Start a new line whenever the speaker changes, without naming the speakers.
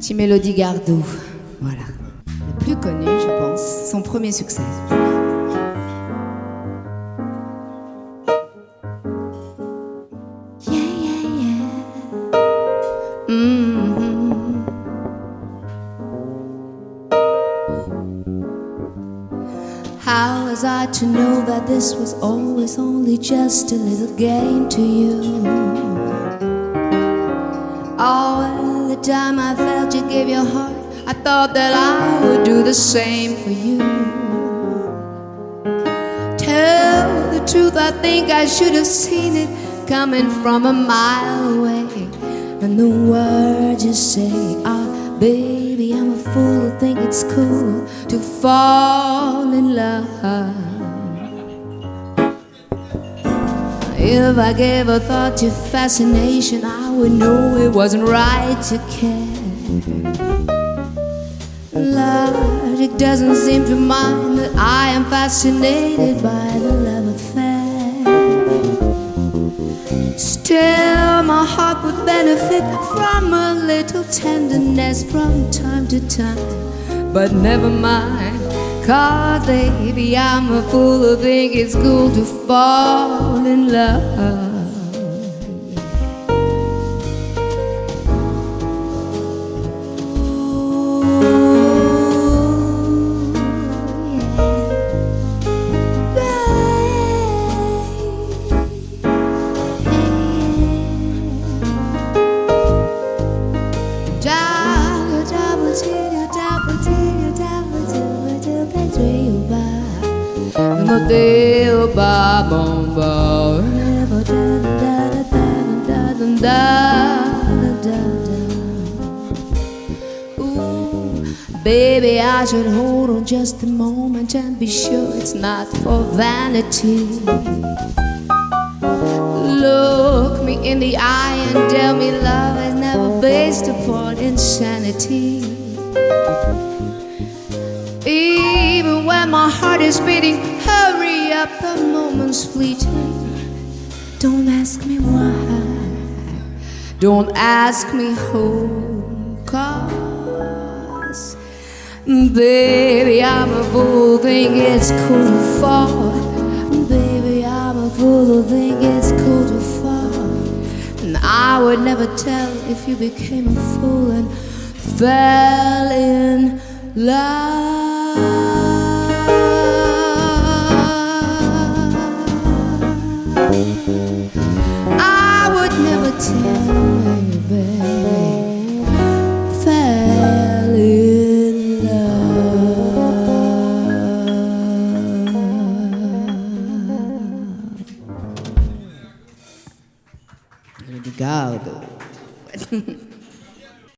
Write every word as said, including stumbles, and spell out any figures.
Petit Mélodie Gardot, voilà. Le plus connu, je pense, son premier succès. Yeah, yeah, yeah. Mm-hmm. How was I to know that this was always only just a little game to you? All the time I felt you gave your heart, I thought that I would do the same for you. Tell the truth, I think I should have seen it coming from a mile away. And the words you say are, baby, I'm a fool to think it's cool to fall in love. If I gave a thought to fascination, I would know it wasn't right to care. Logic doesn't seem to mind that I am fascinated by the love affair. Still, my heart would benefit from a little tenderness from time to time. But never mind, 'cause baby, I'm a fool who think it's cool to fall in love. Ooh, baby, I should hold on just a moment and be sure it's not for vanity. Look me in the eye and tell me love is never based upon insanity. Even when my heart is beating, hurry up, the moment's fleeting. Don't ask me why, don't ask me who, 'cause baby, I'm a fool, think it's cool to fall. Baby, I'm a fool who think it's cool to fall. And I would never tell if you became a fool and fell in love. I would never tell you, baby, fell in love. Obrigado.